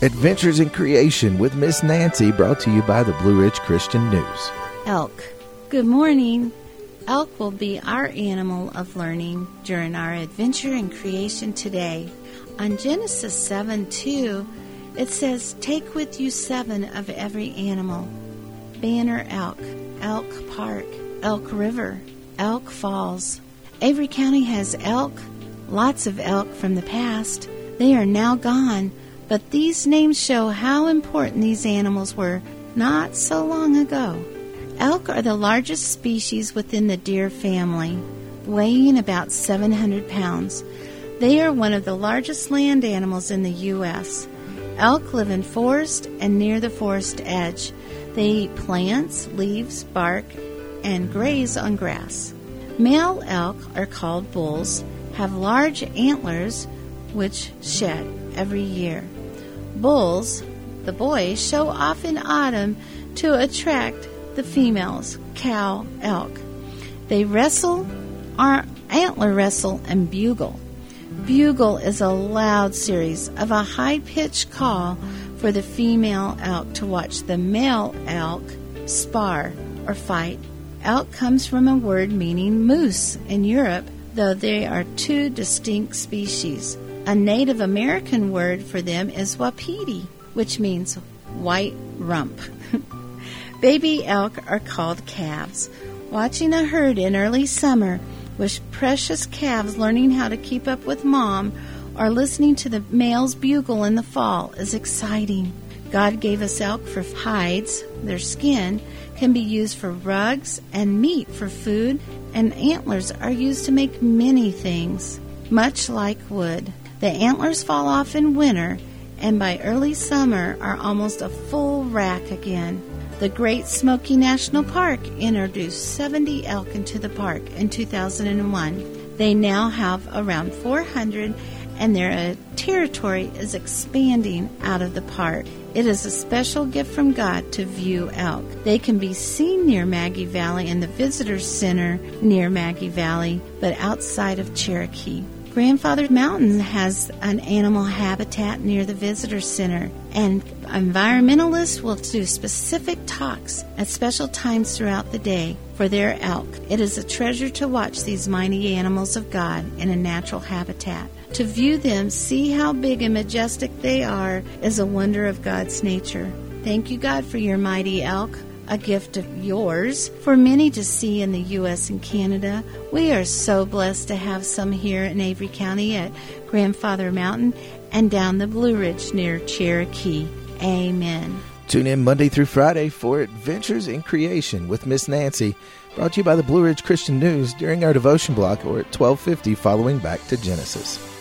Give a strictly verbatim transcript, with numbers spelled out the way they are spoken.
Adventures in Creation with Miss Nancy, brought to you by the Blue Ridge Christian News. Elk. Good morning. Elk will be our animal of learning during our Adventure in Creation today. On Genesis seven two, it says, "Take with you seven of every animal. Banner elk, Elk Park, Elk River, Elk Falls." Avery County has elk, lots of elk from the past. They are now gone. But these names show how important these animals were not so long ago. Elk are the largest species within the deer family, weighing about seven hundred pounds. They are one of the largest land animals in the U S Elk live in forest and near the forest edge. They eat plants, leaves, bark, and graze on grass. Male elk are called bulls, have large antlers which shed every year. Bulls, the boys, show off in autumn to attract the females, cow, elk. They wrestle, or antler wrestle, and bugle. Bugle is a loud series of a high-pitched call for the female elk to watch the male elk spar or fight. Elk comes from a word meaning moose in Europe, though they are two distinct species. A Native American word for them is wapiti, which means white rump. Baby elk are called calves. Watching a herd in early summer with precious calves learning how to keep up with mom or listening to the males bugle in the fall is exciting. God gave us elk for hides. Their skin can be used for rugs and meat for food, and antlers are used to make many things, much like wood. The antlers fall off in winter, and by early summer are almost a full rack again. The Great Smoky National Park introduced seventy elk into the park in two thousand one. They now have around four hundred, and their uh, territory is expanding out of the park. It is a special gift from God to view elk. They can be seen near Maggie Valley and the Visitor Center near Maggie Valley, but outside of Cherokee. Grandfather Mountain has an animal habitat near the Visitor Center, and environmentalists will do specific talks at special times throughout the day for their elk. It is a treasure to watch these mighty animals of God in a natural habitat. To view them, see how big and majestic they are, is a wonder of God's nature. Thank you, God, for your mighty elk, a gift of yours for many to see in the U S and Canada. We are so blessed to have some here in Avery County at Grandfather Mountain and down the Blue Ridge near Cherokee. Amen. Tune in Monday through Friday for Adventures in Creation with Miss Nancy, brought to you by the Blue Ridge Christian News during our devotion block or at twelve fifty following Back to Genesis.